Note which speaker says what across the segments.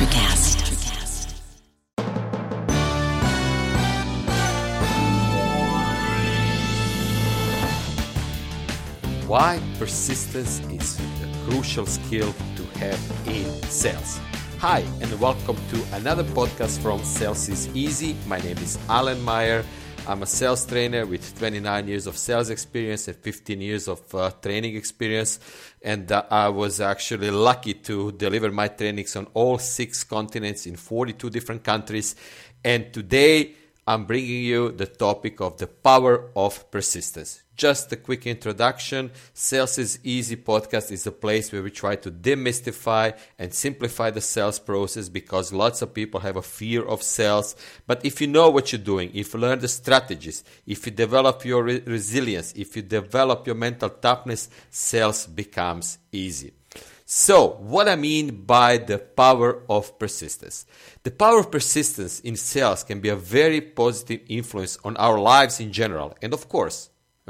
Speaker 1: Electrocast.
Speaker 2: Why persistence is a crucial skill to have in sales. Hi, and welcome to another podcast from Sales is Easy. My name is Alan Meyer. I'm a sales trainer with 29 years of sales experience and 15 years of training experience. And I was actually lucky to deliver my trainings on all 6 continents in 42 different countries. And today I'm bringing you the topic of the power of persistence. Just a quick introduction. Sales is Easy podcast is a place where we try to demystify and simplify the sales process because lots of people have a fear of sales. But if you know what you're doing, if you learn the strategies, if you develop your resilience, if you develop your mental toughness, sales becomes easy. So, what I mean by the power of persistence. The power of persistence in sales can be a very positive influence on our lives in general, and of course,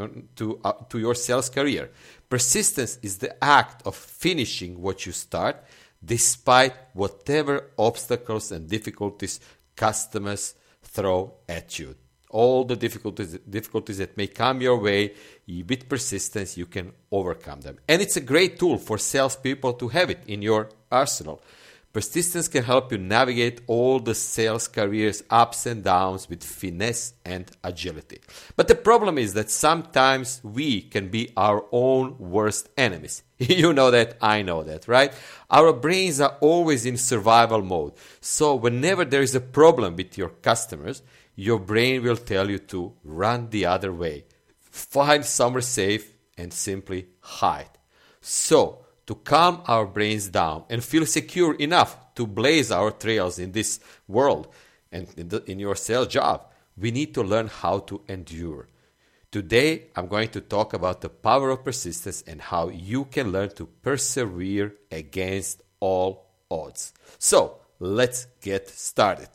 Speaker 2: to your sales career. Persistence is the act of finishing what you start despite whatever obstacles and difficulties customers throw at you. All the difficulties that may come your way, with persistence, you can overcome them. And it's a great tool for salespeople to have it in your arsenal. Persistence can help you navigate all the sales career's ups and downs with finesse and agility. But the problem is that sometimes we can be our own worst enemies. You know that, I know that, right? Our brains are always in survival mode. So whenever there is a problem with your customers, your brain will tell you to run the other way, find somewhere safe, and simply hide. So, to calm our brains down and feel secure enough to blaze our trails in this world and in your sales job, we need to learn how to endure. Today, I'm going to talk about the power of persistence and how you can learn to persevere against all odds. So, let's get started.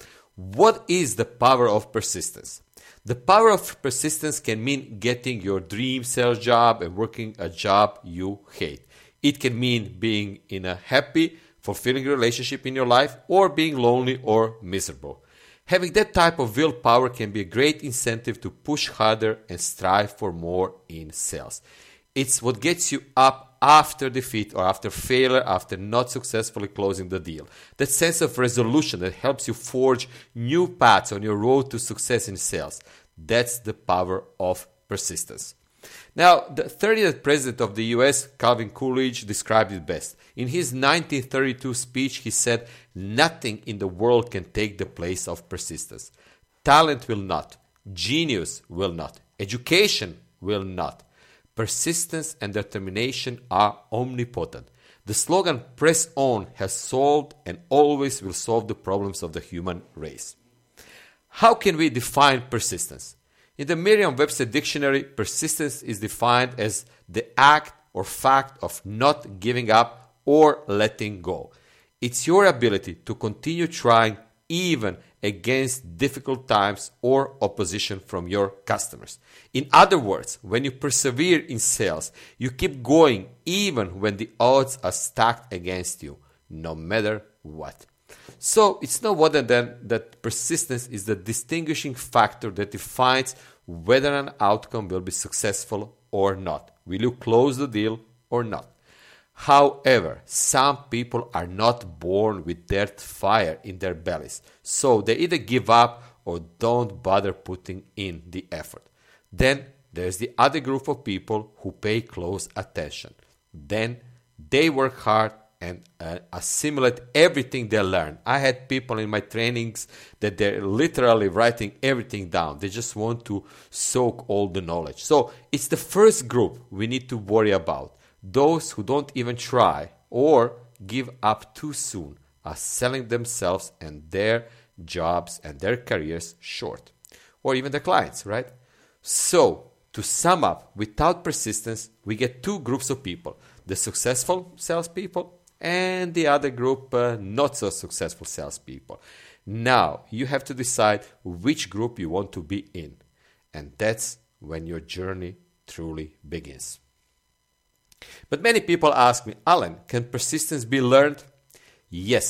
Speaker 2: What is the power of persistence? The power of persistence can mean getting your dream sales job and working a job you hate. It can mean being in a happy, fulfilling relationship in your life or being lonely or miserable. Having that type of willpower can be a great incentive to push harder and strive for more in sales. It's what gets you up after defeat or after failure, after not successfully closing the deal. That sense of resolution that helps you forge new paths on your road to success in sales. That's the power of persistence. Now, the 30th president of the US, Calvin Coolidge, described it best. In his 1932 speech, he said, "Nothing in the world can take the place of persistence. Talent will not. Genius will not. Education will not. Persistence and determination are omnipotent. The slogan, 'Press on,' has solved and always will solve the problems of the human race." How can we define persistence? In the Merriam-Webster dictionary, persistence is defined as the act or fact of not giving up or letting go. It's your ability to continue trying even against difficult times or opposition from your customers. In other words, when you persevere in sales, you keep going even when the odds are stacked against you, no matter what. So it's no wonder then that persistence is the distinguishing factor that defines whether an outcome will be successful or not. Will you close the deal or not? However, some people are not born with that fire in their bellies, so they either give up or don't bother putting in the effort. Then there's the other group of people who pay close attention. Then they work hard and assimilate everything they learn. I had people in my trainings that they're literally writing everything down. They just want to soak all the knowledge. So it's the first group we need to worry about. Those who don't even try or give up too soon are selling themselves and their jobs and their careers short. Or even the clients, right? So, to sum up, without persistence, we get 2 groups of people. The successful salespeople and the other group, not so successful salespeople. Now, you have to decide which group you want to be in. And that's when your journey truly begins. But many people ask me, Alan, can persistence be learned? Yes,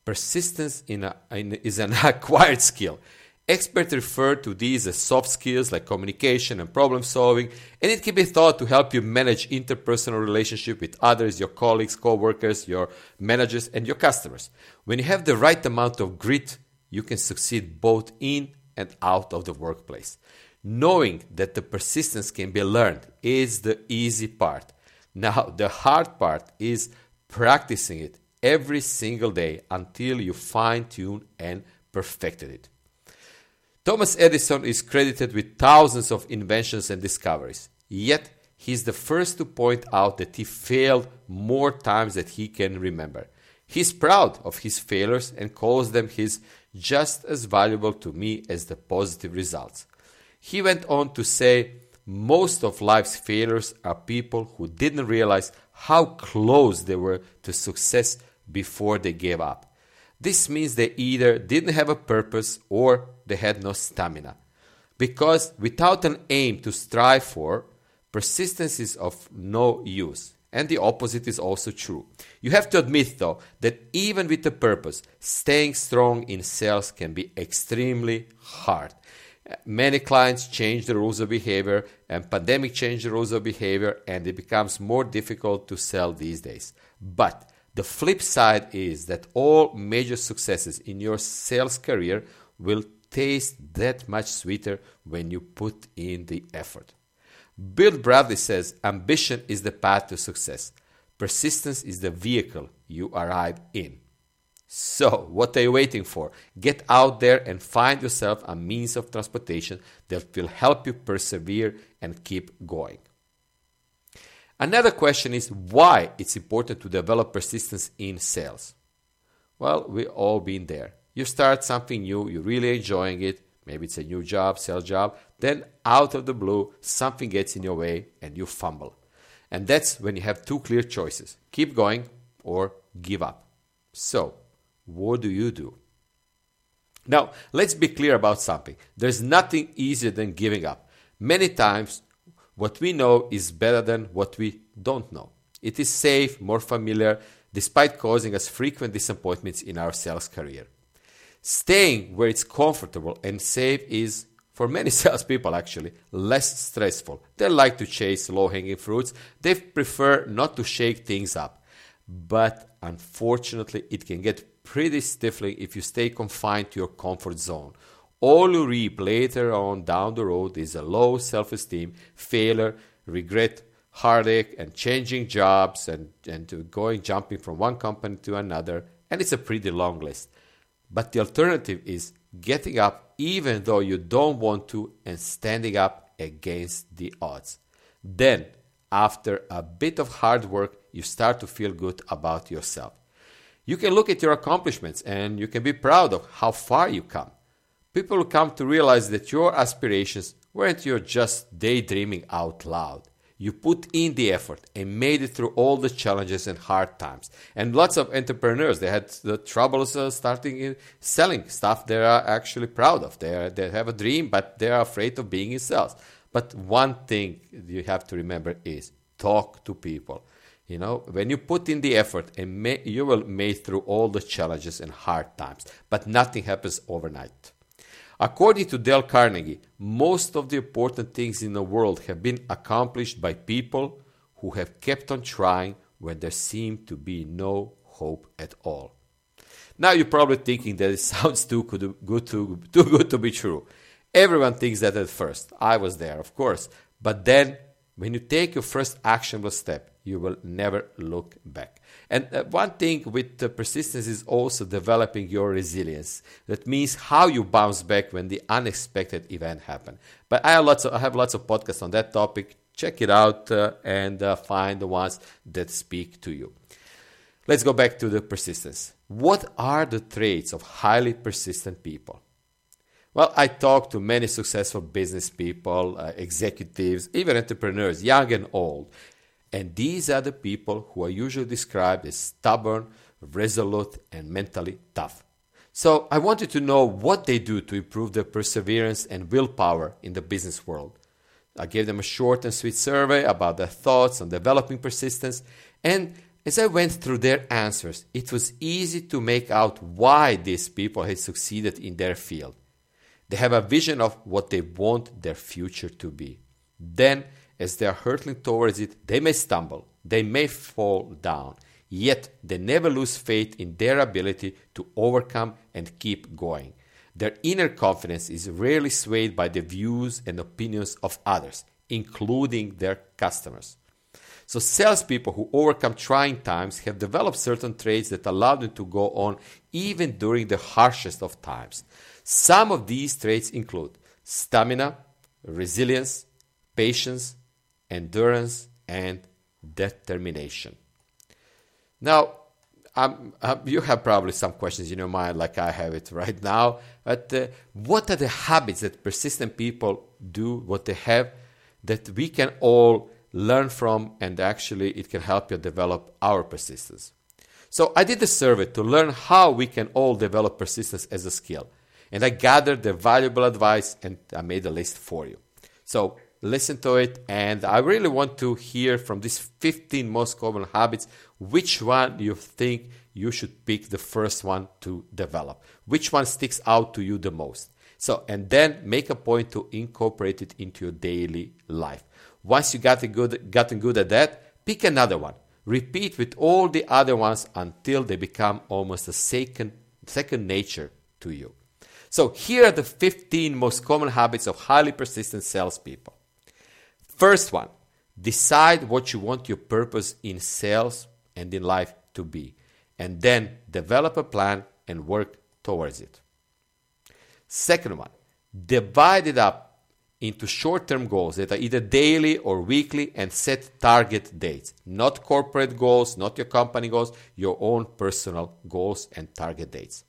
Speaker 2: Persistence is an acquired skill. Experts refer to these as soft skills like communication and problem solving, and it can be thought to help you manage interpersonal relationship with others, your colleagues, co-workers, your managers, and your customers. When you have the right amount of grit, you can succeed both in and out of the workplace. Knowing that the persistence can be learned is the easy part. Now, the hard part is practicing it every single day until you fine-tune and perfected it. Thomas Edison is credited with thousands of inventions and discoveries, yet he's the first to point out that he failed more times than he can remember. He's proud of his failures and calls them his just as valuable to me as the positive results. He went on to say, most of life's failures are people who didn't realize how close they were to success before they gave up. This means they either didn't have a purpose or they had no stamina. Because without an aim to strive for, persistence is of no use. And the opposite is also true. You have to admit, though, that even with a purpose, staying strong in sales can be extremely hard. Many clients change the rules of behavior, and pandemic changed the rules of behavior, and it becomes more difficult to sell these days. But the flip side is that all major successes in your sales career will taste that much sweeter when you put in the effort. Bill Bradley says, ambition is the path to success. Persistence is the vehicle you arrive in. So, what are you waiting for? Get out there and find yourself a means of transportation that will help you persevere and keep going. Another question is why it's important to develop persistence in sales. Well, we've all been there. You start something new, you're really enjoying it, maybe it's a new job, sales job, then out of the blue, something gets in your way and you fumble. And that's when you have two clear choices, keep going or give up. So, what do? Now, let's be clear about something. There's nothing easier than giving up. Many times, what we know is better than what we don't know. It is safe, more familiar, despite causing us frequent disappointments in our sales career. Staying where it's comfortable and safe is, for many salespeople actually, less stressful. They like to chase low-hanging fruits. They prefer not to shake things up. But unfortunately, it can get pretty stifling if you stay confined to your comfort zone. All you reap later on down the road is a low self-esteem, failure, regret, heartache, and changing jobs and jumping from one company to another. And it's a pretty long list. But the alternative is getting up even though you don't want to and standing up against the odds. Then, after a bit of hard work, you start to feel good about yourself. You can look at your accomplishments and you can be proud of how far you come. People will come to realize that your aspirations weren't you just daydreaming out loud. You put in the effort and made it through all the challenges and hard times. And lots of entrepreneurs, they had the troubles starting selling stuff they are actually proud of. They have a dream, but they are afraid of being in sales. But one thing you have to remember is talk to people. You know, when you put in the effort, and you will make through all the challenges and hard times. But nothing happens overnight. According to Dale Carnegie, most of the important things in the world have been accomplished by people who have kept on trying when there seemed to be no hope at all. Now you're probably thinking that it sounds too good to be true. Everyone thinks that at first. I was there, of course. But then, when you take your first actionable step, you will never look back. And one thing with persistence is also developing your resilience. That means how you bounce back when the unexpected event happens. But I have lots of podcasts on that topic. Check it out and find the ones that speak to you. Let's go back to the persistence. What are the traits of highly persistent people? Well, I talk to many successful business people, executives, even entrepreneurs, young and old. And these are the people who are usually described as stubborn, resolute, and mentally tough. So I want you to know what they do to improve their perseverance and willpower in the business world. I gave them a short and sweet survey about their thoughts on developing persistence, and as I went through their answers, it was easy to make out why these people had succeeded in their field. They have a vision of what they want their future to be. Then, as they are hurtling towards it, they may stumble, they may fall down, yet they never lose faith in their ability to overcome and keep going. Their inner confidence is rarely swayed by the views and opinions of others, including their customers. So salespeople who overcome trying times have developed certain traits that allow them to go on even during the harshest of times. Some of these traits include stamina, resilience, patience, endurance, and determination. Now, you have probably some questions in your mind like I have it right now. But what are the habits that persistent people do, what they have, that we can all learn from, and actually it can help you develop our persistence? So I did a survey to learn how we can all develop persistence as a skill. And I gathered the valuable advice and I made a list for you. So listen to it, and I really want to hear from these 15 most common habits, which one you think you should pick the first one to develop. Which one sticks out to you the most? So, and then make a point to incorporate it into your daily life. Once you gotten good at that, pick another one. Repeat with all the other ones until they become almost a second nature to you. So here are the 15 most common habits of highly persistent salespeople. First one, decide what you want your purpose in sales and in life to be, and then develop a plan and work towards it. Second one, divide it up into short-term goals that are either daily or weekly and set target dates. Not corporate goals, not your company goals, your own personal goals and target dates.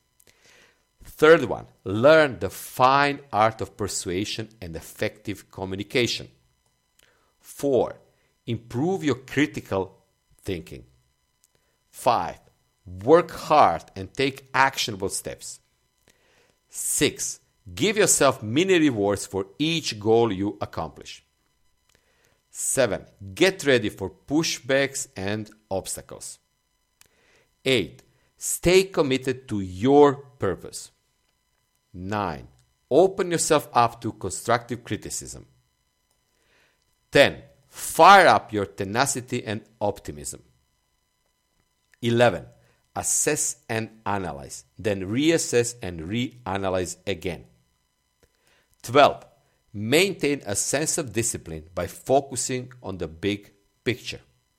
Speaker 2: Third one, learn the fine art of persuasion and effective communication. 4, improve your critical thinking. 5, work hard and take actionable steps. 6, give yourself mini rewards for each goal you accomplish. 7, get ready for pushbacks and obstacles. 8, stay committed to your purpose. 9, open yourself up to constructive criticism. 10, fire up your tenacity and optimism. 11, assess and analyze, then reassess and reanalyze again. 12, maintain a sense of discipline by focusing on the big picture.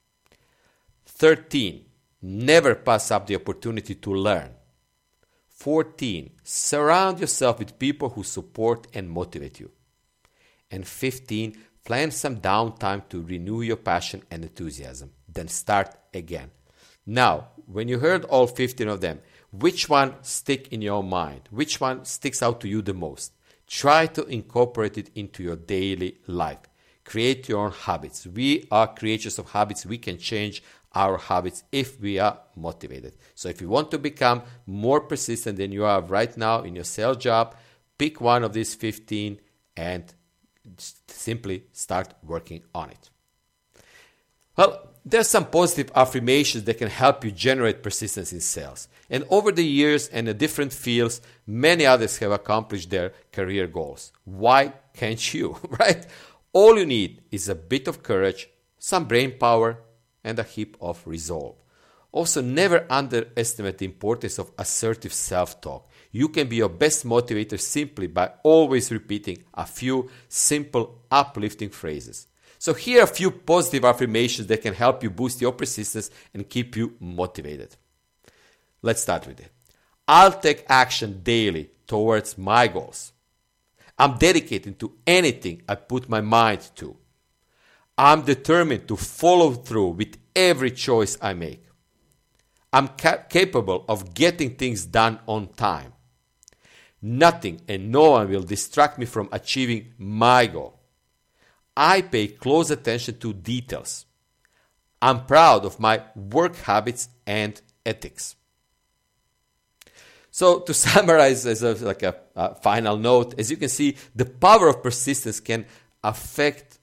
Speaker 2: 13, never pass up the opportunity to learn. 14, surround yourself with people who support and motivate you. And 15, plan some downtime to renew your passion and enthusiasm. Then start again. Now, when you heard all 15 of them, which one stick in your mind? Which one sticks out to you the most? Try to incorporate it into your daily life. Create your own habits. We are creators of habits. We can change our habits if we are motivated. So if you want to become more persistent than you are right now in your sales job, pick one of these 15 and simply start working on it. Well, there's some positive affirmations that can help you generate persistence in sales. And over the years and in different fields, many others have accomplished their career goals. Why can't you, right? All you need is a bit of courage, some brain power, and a heap of resolve. Also, never underestimate the importance of assertive self-talk. You can be your best motivator simply by always repeating a few simple, uplifting phrases. So here are a few positive affirmations that can help you boost your persistence and keep you motivated. Let's start with it. I'll take action daily towards my goals. I'm dedicated to anything I put my mind to. I'm determined to follow through with every choice I make. I'm capable of getting things done on time. Nothing and no one will distract me from achieving my goal. I pay close attention to details. I'm proud of my work habits and ethics. So to summarize as a final note, as you can see, the power of persistence can affect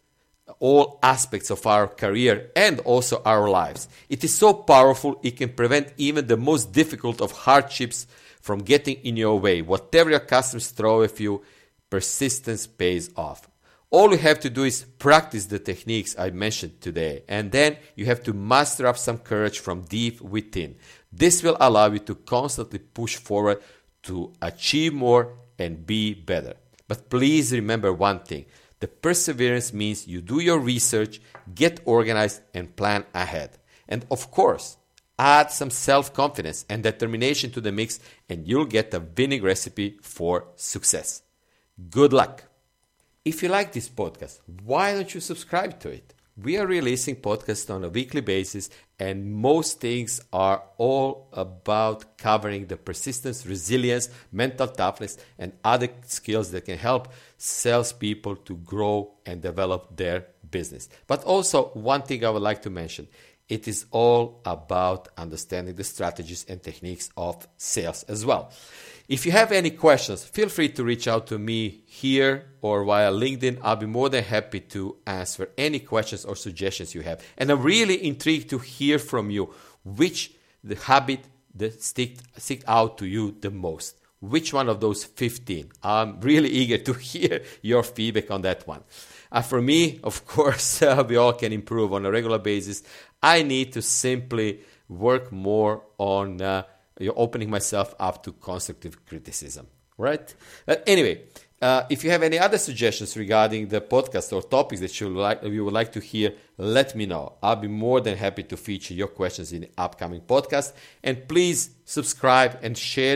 Speaker 2: all aspects of our career and also our lives. It is so powerful, it can prevent even the most difficult of hardships from getting in your way. Whatever your customers throw at you, persistence pays off. All you have to do is practice the techniques I mentioned today, and then you have to muster up some courage from deep within. This will allow you to constantly push forward to achieve more and be better. But please remember one thing. The perseverance means you do your research, get organized, and plan ahead. And of course, add some self-confidence and determination to the mix, and you'll get a winning recipe for success. Good luck. If you like this podcast, why don't you subscribe to it? We are releasing podcasts on a weekly basis, and most things are all about covering the persistence, resilience, mental toughness, and other skills that can help salespeople to grow and develop their business. But also, one thing I would like to mention, it is all about understanding the strategies and techniques of sales as well. If you have any questions, feel free to reach out to me here or via LinkedIn. I'll be more than happy to answer any questions or suggestions you have. And I'm really intrigued to hear from you which the habit that stick out to you the most. Which one of those 15? I'm really eager to hear your feedback on that one. For me, of course, we all can improve on a regular basis. I need to simply work more on opening myself up to constructive criticism, right? But anyway, if you have any other suggestions regarding the podcast or topics that you would like to hear, let me know. I'll be more than happy to feature your questions in the upcoming podcast. And please subscribe and share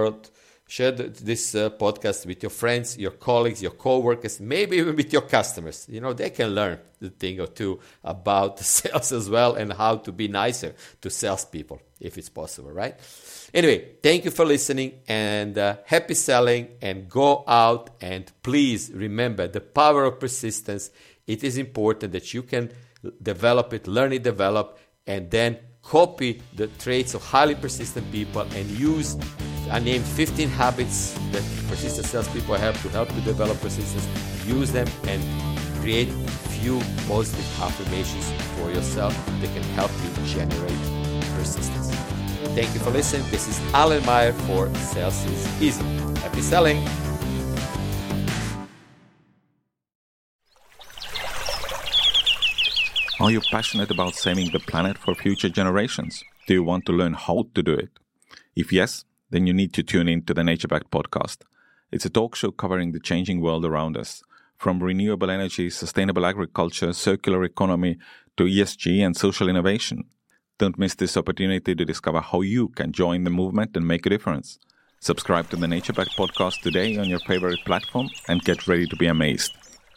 Speaker 2: this podcast with your friends, your colleagues, your co-workers, maybe even with your customers. They can learn a thing or two about sales as well and how to be nicer to salespeople if it's possible, right? Anyway, thank you for listening and happy selling, and go out and please remember the power of persistence. It is important that you can develop it, learn it, develop, and then copy the traits of highly persistent people and use, I named 15 habits that persistent salespeople have to help you develop persistence. Use them and create few positive affirmations for yourself that can help you generate persistence. Thank you for listening. This is Alan Meyer for Sales is Easy. Happy selling.
Speaker 1: Are you passionate about saving the planet for future generations? Do you want to learn how to do it? If yes, then you need to tune in to the NatureBacked podcast. It's a talk show covering the changing world around us, from renewable energy, sustainable agriculture, circular economy, to ESG and social innovation. Don't miss this opportunity to discover how you can join the movement and make a difference. Subscribe to the NatureBacked podcast today on your favorite platform and get ready to be amazed.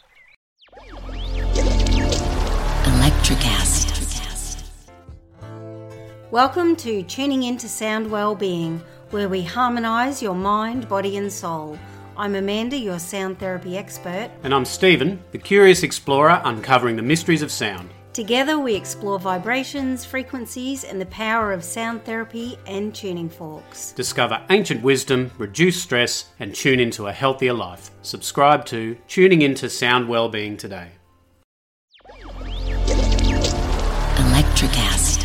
Speaker 3: Electricast. Welcome to Tuning Into Sound Wellbeing, where we harmonise your mind, body and soul. I'm Amanda, your sound therapy expert.
Speaker 4: And I'm Stephen, the curious explorer uncovering the mysteries of sound.
Speaker 3: Together we explore vibrations, frequencies and the power of sound therapy and tuning forks.
Speaker 4: Discover ancient wisdom, reduce stress and tune into a healthier life. Subscribe to Tuning Into Sound Wellbeing today.
Speaker 3: Electricast.